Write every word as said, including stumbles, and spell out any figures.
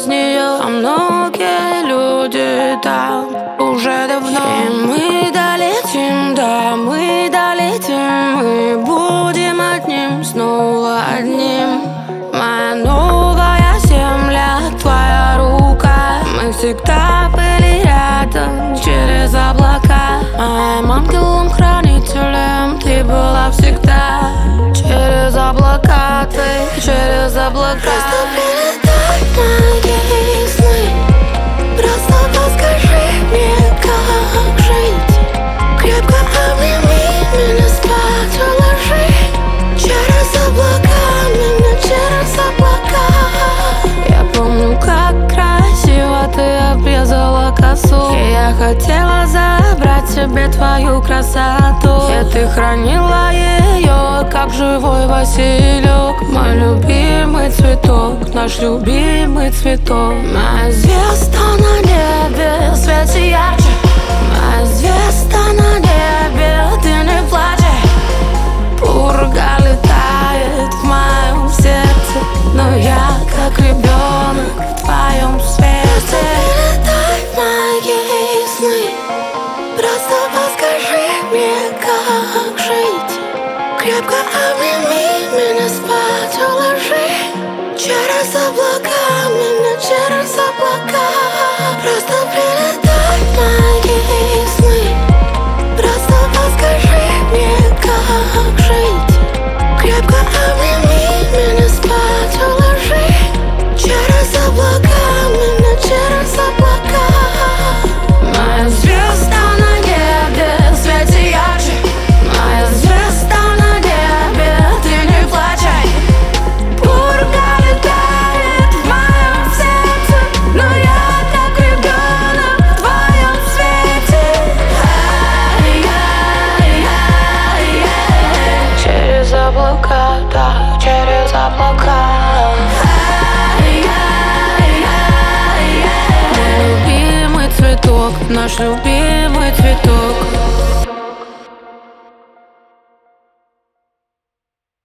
без нее. А многие люди там уже давно. И мы долетим, да, мы долетим. Мы будем одним, снова одним. Моя новая земля, твоя рука. Мы всегда были рядом, через облака. Моим ангелом-хранителем ты была всегда. Через облака ты, через облака. Просто передай мои сны. Просто подскажи мне, как жить. Крепко обними меня, спать уложи. Через облака, меня через облака. Я помню, как красиво ты обрезала косу. И я хотела забрать себе твою красоту. И ты хранила ее, как живой василек. Мой любимый цветок, наш любимый цветок. Моя звезда на небе, в свете ярче. Моя звезда на небе, ты не плачь. Пурга летает в моем сердце, но я как ребенок в твоем свете. Передай мои сны. Просто подскажи мне, как жить. Крепко обними меня, спать уложи. Через облака, меня через облака. Просто передай мои сны. Просто подскажи мне, как жить. Крепко обними меня, спать уложи. Через облака, меня через облака. Моя звезда на небе, в свете ярче. Моя звезда на небе, ты не плачь. Пурга летает в моем сердце, но я как ребенок в твоем свете. Ай-яй-яй-яй. Через облака, да, через облака. Ай-яй-яй-яй. Мой любимый цветок, наш любимый